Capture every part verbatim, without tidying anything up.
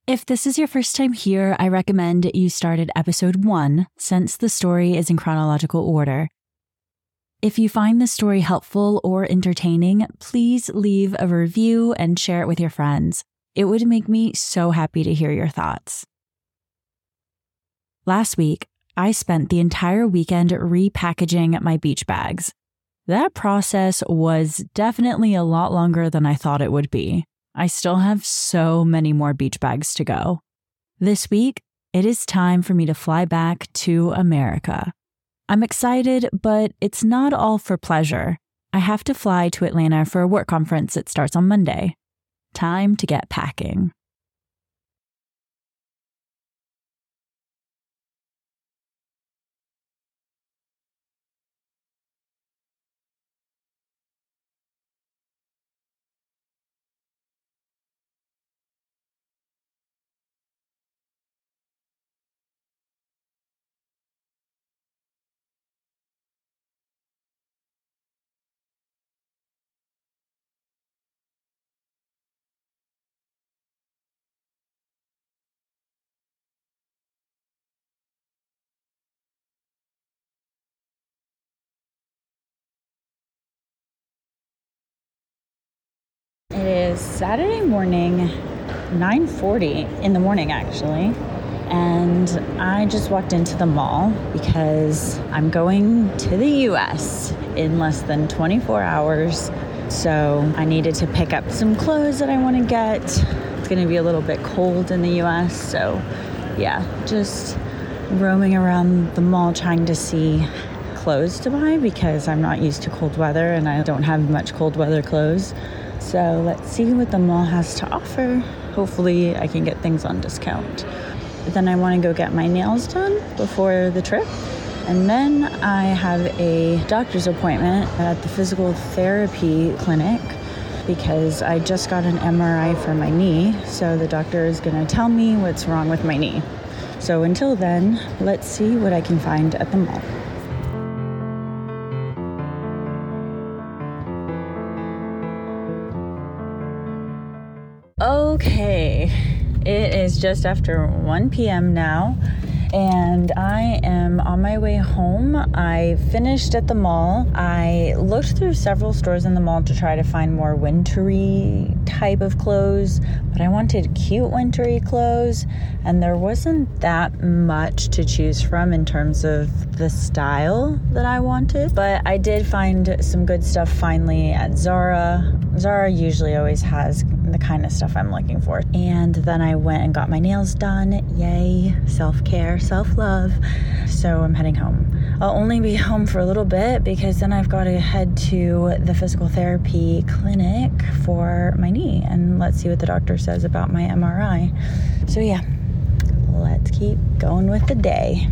If this is your first time here, I recommend you start at episode one, since the story is in chronological order. If you find the story helpful or entertaining, please leave a review and share it with your friends. It would make me so happy to hear your thoughts. Last week, I spent the entire weekend repackaging my beach bags. That process was definitely a lot longer than I thought it would be. I still have so many more beach bags to go. This week, it is time for me to fly back to America. I'm excited, but it's not all for pleasure. I have to fly to Atlanta for a work conference that starts on Monday. Time to get packing. It is Saturday morning, nine forty in the morning actually, and I just walked into the mall because I'm going to the U S in less than twenty-four hours, so I needed to pick up some clothes that I want to get. It's going to be a little bit cold in the U S, so yeah, just roaming around the mall trying to see clothes to buy because I'm not used to cold weather and I don't have much cold weather clothes. So let's see what the mall has to offer. Hopefully I can get things on discount. But then I want to go get my nails done before the trip. And then I have a doctor's appointment at the physical therapy clinic because I just got an M R I for my knee. So the doctor is going to tell me what's wrong with my knee. So until then, let's see what I can find at the mall. Okay, it is just after one p.m. now, and I am on my way home. I finished at the mall. I looked through several stores in the mall to try to find more wintry type of clothes, but I wanted cute wintry clothes, and there wasn't that much to choose from in terms of the style that I wanted. But I did find some good stuff finally at Zara. Zara usually always has the kind of stuff I'm looking for. And then I went and got my nails done. Yay, self-care, self-love. So I'm heading home. I'll only be home for a little bit because then I've got to head to the physical therapy clinic for my knee and let's see what the doctor says about my M R I. So yeah, let's keep going with the day.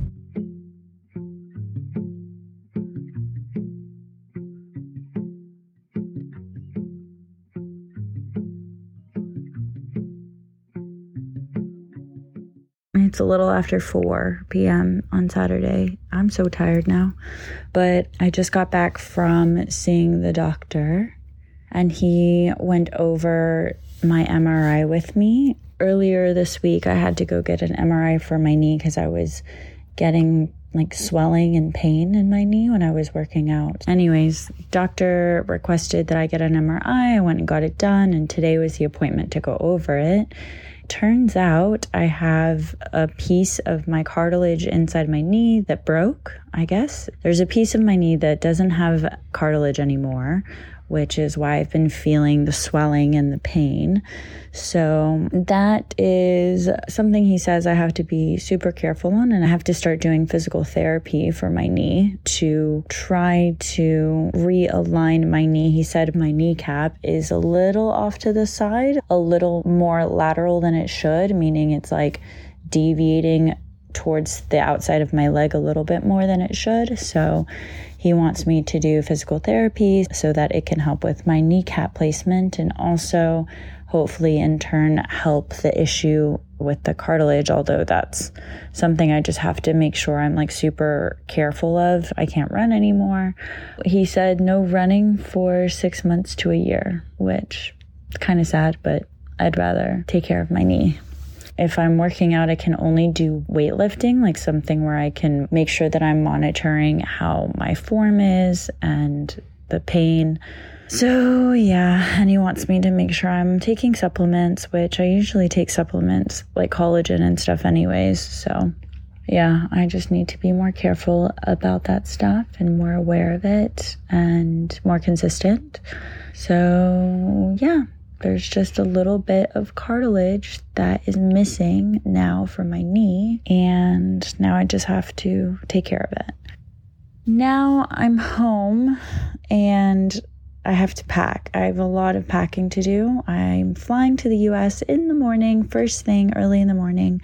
It's a little after four p.m. on Saturday. I'm so tired now. But I just got back from seeing the doctor, and he went over my M R I with me. Earlier this week, I had to go get an M R I for my knee because I was getting like swelling and pain in my knee when I was working out. Anyways, doctor requested that I get an M R I. I went and got it done, and today was the appointment to go over it. Turns out I have a piece of my cartilage inside my knee that broke, I guess. There's a piece of my knee that doesn't have cartilage anymore, which is why I've been feeling the swelling and the pain. So that is something he says I have to be super careful on, and I have to start doing physical therapy for my knee to try to realign my knee. He said my kneecap is a little off to the side, a little more lateral than it should, meaning it's like deviating towards the outside of my leg a little bit more than it should. So he wants me to do physical therapy so that it can help with my kneecap placement and also hopefully in turn help the issue with the cartilage, although that's something I just have to make sure I'm like super careful of. I can't run anymore. He said no running for six months to a year, which is kind of sad, but I'd rather take care of my knee. If I'm working out, I can only do weightlifting, like something where I can make sure that I'm monitoring how my form is and the pain. So yeah, and he wants me to make sure I'm taking supplements, which I usually take supplements like collagen and stuff anyways. So yeah, I just need to be more careful about that stuff and more aware of it and more consistent. So yeah, there's just a little bit of cartilage that is missing now from my knee, and now I just have to take care of it. Now I'm home and I have to pack. I have a lot of packing to do. I'm flying to the U S in the morning, first thing, early in the morning.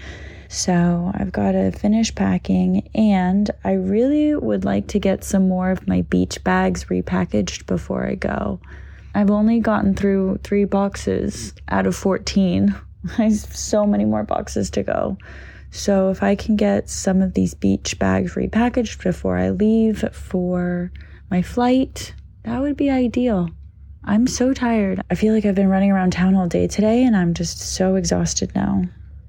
So I've got to finish packing, and I really would like to get some more of my beach bags repackaged before I go. I've only gotten through three boxes out of fourteen. I have so many more boxes to go. So if I can get some of these beach bags repackaged before I leave for my flight, that would be ideal. I'm so tired. I feel like I've been running around town all day today, and I'm just so exhausted now.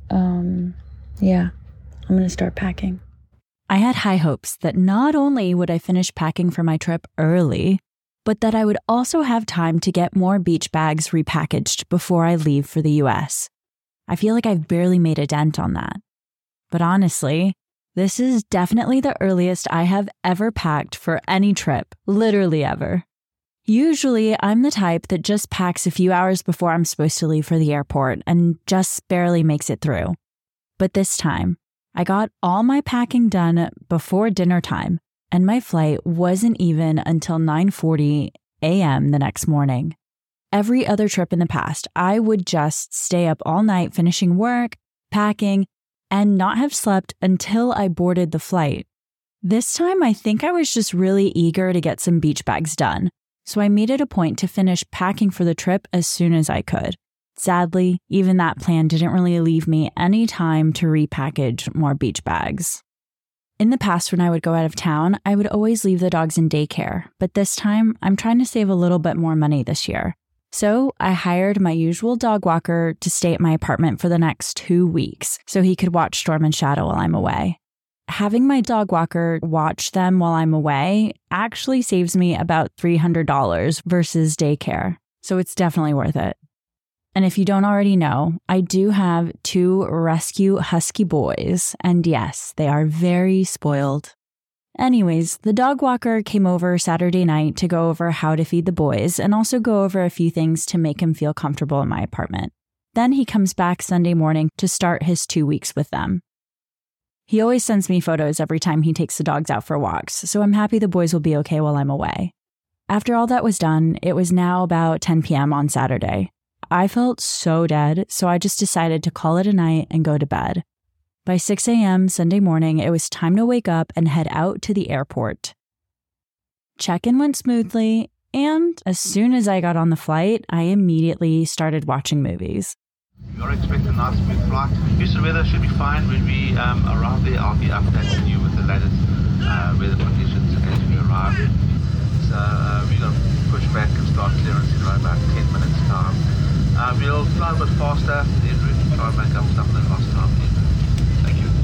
Um, yeah, I'm going to start packing. I had high hopes that not only would I finish packing for my trip early, but that I would also have time to get more beach bags repackaged before I leave for the U S. I feel like I've barely made a dent on that. But honestly, this is definitely the earliest I have ever packed for any trip, literally ever. Usually, I'm the type that just packs a few hours before I'm supposed to leave for the airport and just barely makes it through. But this time, I got all my packing done before dinner time, and my flight wasn't even until nine forty a.m. the next morning. Every other trip in the past, I would just stay up all night finishing work, packing, and not have slept until I boarded the flight. This time, I think I was just really eager to get some beach bags done, so I made it a point to finish packing for the trip as soon as I could. Sadly, even that plan didn't really leave me any time to repackage more beach bags. In the past, when I would go out of town, I would always leave the dogs in daycare, but this time, I'm trying to save a little bit more money this year. So I hired my usual dog walker to stay at my apartment for the next two weeks so he could watch Storm and Shadow while I'm away. Having my dog walker watch them while I'm away actually saves me about three hundred dollars versus daycare, so it's definitely worth it. And if you don't already know, I do have two rescue husky boys, and yes, they are very spoiled. Anyways, the dog walker came over Saturday night to go over how to feed the boys and also go over a few things to make him feel comfortable in my apartment. Then he comes back Sunday morning to start his two weeks with them. He always sends me photos every time he takes the dogs out for walks, so I'm happy the boys will be okay while I'm away. After all that was done, it was now about ten p.m. on Saturday. I felt so dead, so I just decided to call it a night and go to bed. By six a.m. Sunday morning, it was time to wake up and head out to the airport. Check-in went smoothly, and as soon as I got on the flight, I immediately started watching movies. You're expecting a nice smooth flight. Houston weather should be fine. When we um, arrive there, I'll be updating you with the latest uh, weather conditions as we arrive. So uh, we're going to push back and start clearance in around about ten minutes time. Uh, we'll fly a bit faster en route and try and make up some of the lost time. Thank you.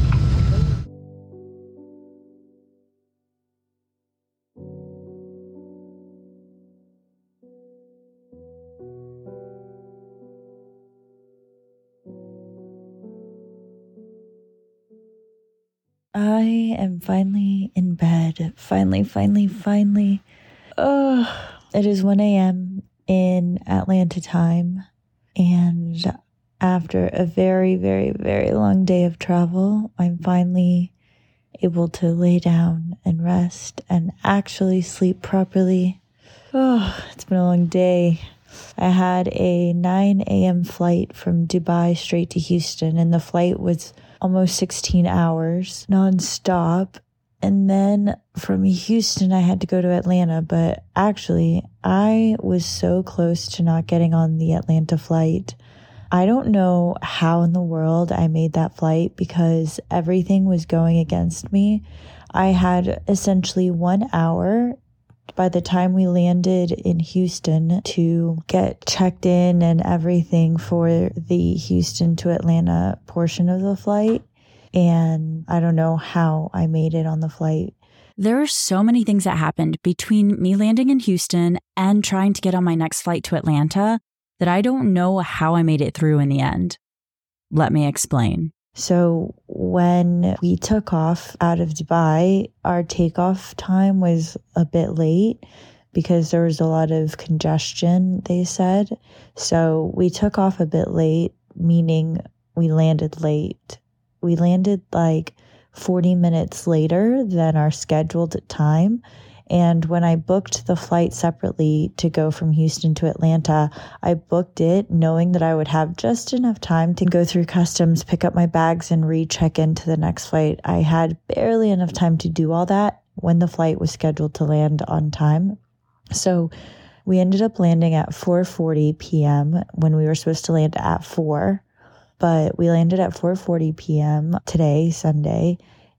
I am finally in bed. Finally, finally, finally. Oh, it is one a.m. in Atlanta time. And after a very, very, very long day of travel, I'm finally able to lay down and rest and actually sleep properly. Oh, it's been a long day. I had a nine a.m. flight from Dubai straight to Houston, and the flight was almost sixteen hours nonstop. And then from Houston, I had to go to Atlanta, but actually, I was so close to not getting on the Atlanta flight. I don't know how in the world I made that flight because everything was going against me. I had essentially one hour by the time we landed in Houston to get checked in and everything for the Houston to Atlanta portion of the flight, and I don't know how I made it on the flight. There are so many things that happened between me landing in Houston and trying to get on my next flight to Atlanta that I don't know how I made it through in the end. Let me explain. So when we took off out of Dubai, our takeoff time was a bit late because there was a lot of congestion, they said. So we took off a bit late, meaning we landed late. We landed like forty minutes later than our scheduled time. And when I booked the flight separately to go from Houston to Atlanta, I booked it knowing that I would have just enough time to go through customs, pick up my bags, and re-check into the next flight. I had barely enough time to do all that when the flight was scheduled to land on time. So we ended up landing at four forty p.m. when we were supposed to land at four. But we landed at four forty p.m. today, Sunday.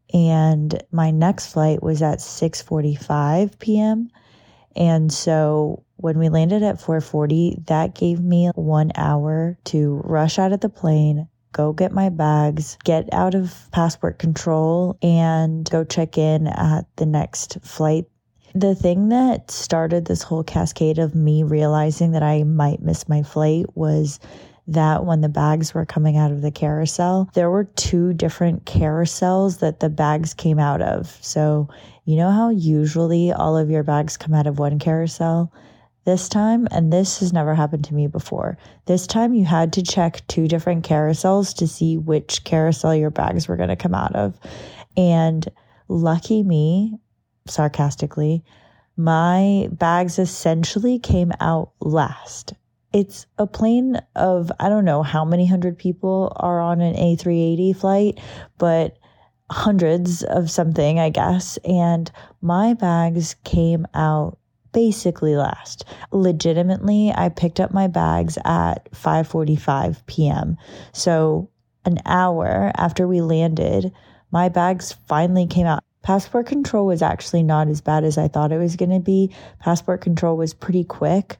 And my next flight was at six forty-five p.m. And so when we landed at four forty, that gave me one hour to rush out of the plane, go get my bags, get out of passport control, and go check in at the next flight. The thing that started this whole cascade of me realizing that I might miss my flight was that when the bags were coming out of the carousel, there were two different carousels that the bags came out of. So you know how usually all of your bags come out of one carousel? This time, and this has never happened to me before, this time you had to check two different carousels to see which carousel your bags were going to come out of. And lucky me, sarcastically, my bags essentially came out last. It's a plane of, I don't know how many hundred people are on an A three eighty flight, but hundreds of something, I guess. And my bags came out basically last. Legitimately, I picked up my bags at five forty-five p.m. So an hour after we landed, my bags finally came out. Passport control was actually not as bad as I thought it was going to be. Passport control was pretty quick.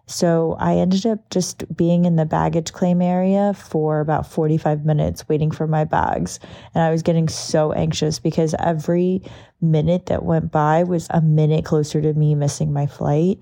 So I ended up just being in the baggage claim area for about forty-five minutes waiting for my bags. And I was getting so anxious because every minute that went by was a minute closer to me missing my flight.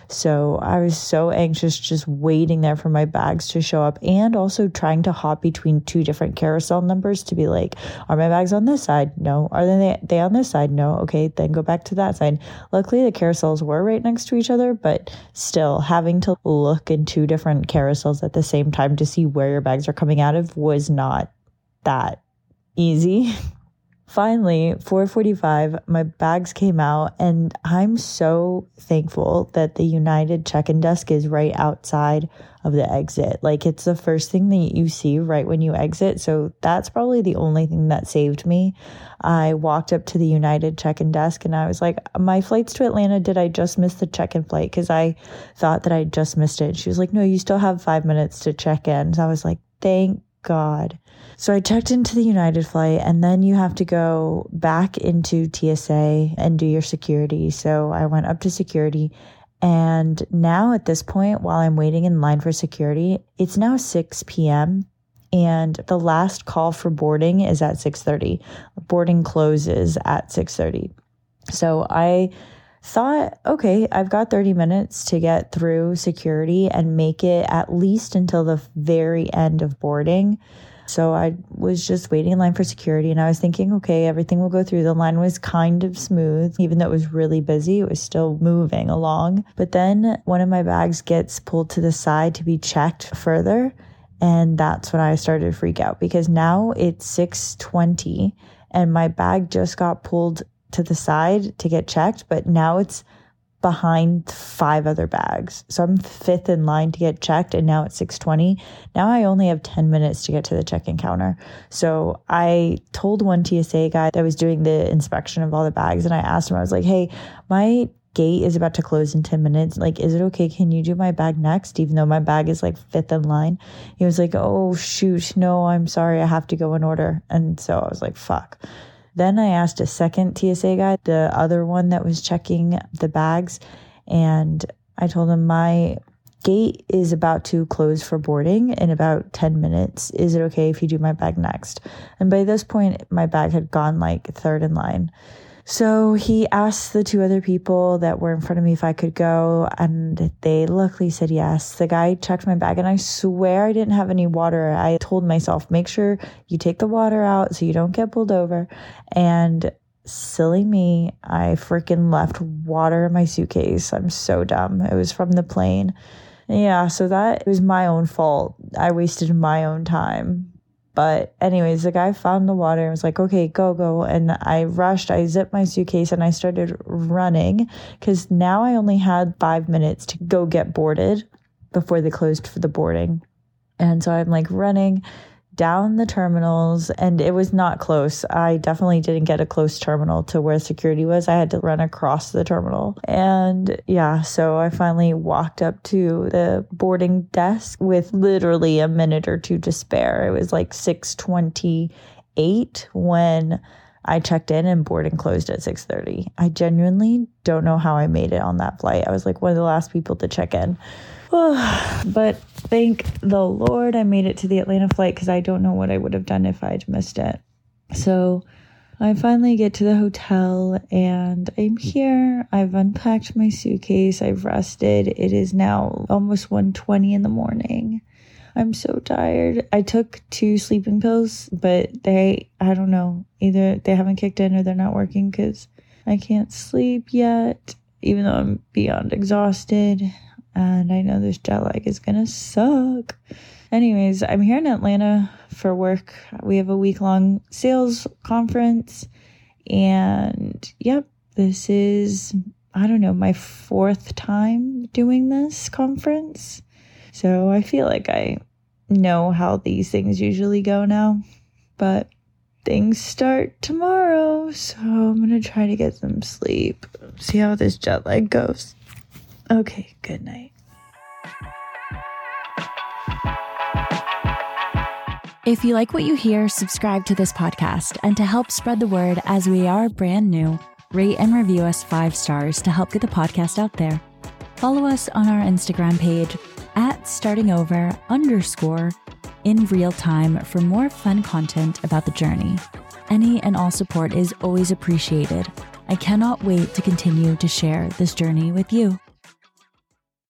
So I was so anxious just waiting there for my bags to show up and also trying to hop between two different carousel numbers to be like, are my bags on this side? No. Are they, they on this side? No. Okay, then go back to that side. Luckily, the carousels were right next to each other, but still having to look in two different carousels at the same time to see where your bags are coming out of was not that easy. Finally, four forty-five, my bags came out, and I'm so thankful that the United check-in desk is right outside of the exit. Like, it's the first thing that you see right when you exit, so that's probably the only thing that saved me. I walked up to the United check-in desk, and I was like, my flight's to Atlanta, did I just miss the check-in flight? Because I thought that I just missed it. She was like, no, you still have five minutes to check in. So I was like, thank God. So I checked into the United flight, and then you have to go back into T S A and do your security. So I went up to security, and now at this point, while I'm waiting in line for security, it's now six p.m. and the last call for boarding is at six thirty. Boarding closes at six thirty. So I thought, okay, I've got thirty minutes to get through security and make it at least until the very end of boarding. So I was just waiting in line for security, and I was thinking, okay, everything will go through. The line was kind of smooth. Even though it was really busy, it was still moving along. But then one of my bags gets pulled to the side to be checked further. And that's when I started to freak out, because now it's six twenty and my bag just got pulled to the side to get checked, but now it's behind five other bags. So I'm fifth in line to get checked, and now it's six twenty. Now I only have ten minutes to get to the check-in counter. So I told one T S A guy that was doing the inspection of all the bags, and I asked him, I was like, hey, my gate is about to close in ten minutes. Like, is it okay? Can you do my bag next? Even though my bag is like fifth in line. He was like, oh, shoot. No, I'm sorry. I have to go in order. And so I was like, fuck. Then I asked a second T S A guy, the other one that was checking the bags, and I told him my gate is about to close for boarding in about ten minutes. Is it okay if you do my bag next? And by this point, my bag had gone like third in line. So he asked the two other people that were in front of me if I could go, and they luckily said yes. The guy checked my bag, and I swear I didn't have any water. I told myself, make sure you take the water out so you don't get pulled over. And silly me, I freaking left water in my suitcase. I'm so dumb. It was from the plane. Yeah, so that was my own fault. I wasted my own time. But anyways, the guy found the water and was like, okay, go, go. And I rushed, I zipped my suitcase and I started running because now I only had five minutes to go get boarded before they closed for the boarding. And so I'm like running down the terminals, and it was not close. I definitely didn't get a close terminal to where security was. I had to run across the terminal. And yeah, so I finally walked up to the boarding desk with literally a minute or two to spare. It was like six twenty-eight when I checked in, and boarding closed at six thirty. I genuinely don't know how I made it on that flight. I was like one of the last people to check in. But thank the Lord I made it to the Atlanta flight, because I don't know what I would have done if I'd missed it. So I finally get to the hotel and I'm here. I've unpacked my suitcase. I've rested. It is now almost one twenty in the morning. I'm so tired. I took two sleeping pills, but they, I don't know, either they haven't kicked in or they're not working because I can't sleep yet, even though I'm beyond exhausted. And I know this jet lag is going to suck. Anyways, I'm here in Atlanta for work. We have a week-long sales conference. And yep, this is, I don't know, my fourth time doing this conference. So I feel like I know how these things usually go now. But things start tomorrow. So I'm going to try to get some sleep. See how this jet lag goes. Okay, good night. If you like what you hear, subscribe to this podcast. And to help spread the word, as we are brand new, rate and review us five stars to help get the podcast out there. Follow us on our Instagram page at startingover underscore in real time for more fun content about the journey. Any and all support is always appreciated. I cannot wait to continue to share this journey with you.